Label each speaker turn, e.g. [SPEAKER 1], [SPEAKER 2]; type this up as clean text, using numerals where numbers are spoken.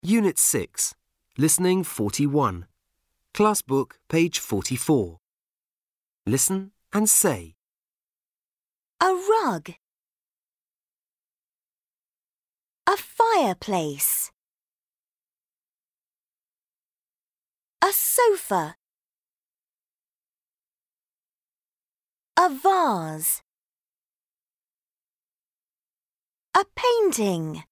[SPEAKER 1] Unit 6, Listening 41. Class book, page 44. Listen and say.
[SPEAKER 2] A rug. A fireplace. A sofa. A vase. A painting.